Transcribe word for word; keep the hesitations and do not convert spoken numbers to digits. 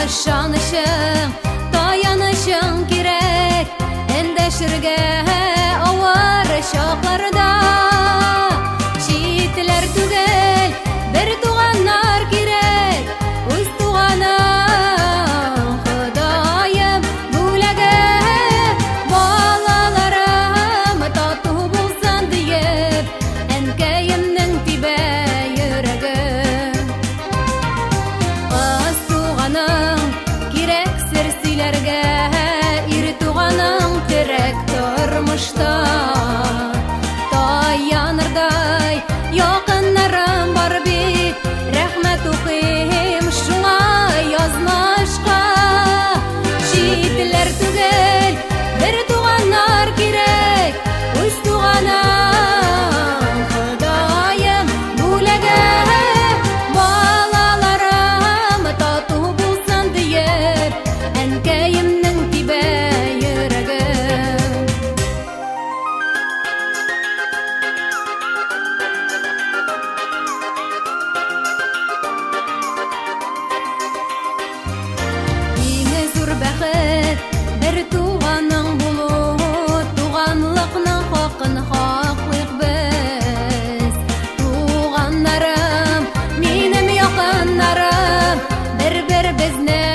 ышанышың, таянышың керек, эндеширге авыр шакларда. Читлер түгел, бер туганнар кирәк, үз туганың Ходаем бүләге. Балаларым тату булсын диеп, әнкәемнең тибә йөрәге. Кыз туганың кирәк сер сөйләргә, ир туганың терәк тормышта. Таянырдай якыннарым бар бит, рәхмәт укыйм шуңа язмышка. Читләр түгел, бер туганнар кирәк, үз туганың Ходаем бүләге. Балаларым тату булсын диеп, әнкәемнең тибә йөрәге. Иң зур бәхет бер туганың булу, туганлыкның хакын хаклык без. Туганнарым, минем якыннарым, бер-бер безне